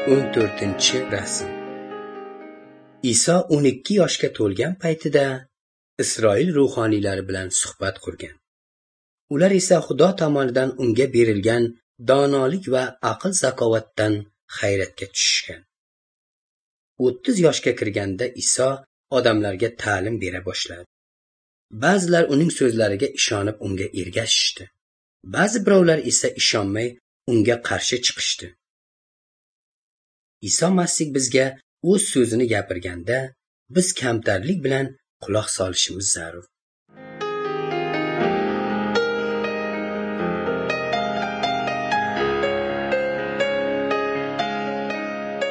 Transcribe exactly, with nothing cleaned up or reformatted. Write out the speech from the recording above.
o'n to'rtinchi rasm. Iso o'n ikki yoshga to'lgan paytida Isroil ruhoniylari bilan suhbat qurgan. Ular esa Xudo tomonidan unga berilgan donolik va aql zakovatdan hayratga tushishgan. o'ttiz yoshga kirganda Iso odamlarga ta'lim bera boshladi. Ba'zilar uning so'zlariga ishonib unga ergashishdi. Ba'zi birovlar esa ishonmay unga qarshi chiqishdi. Iso Masih bizga o'z so'zini gapirganda, biz kamtarlik bilan quloq solishimiz zarur.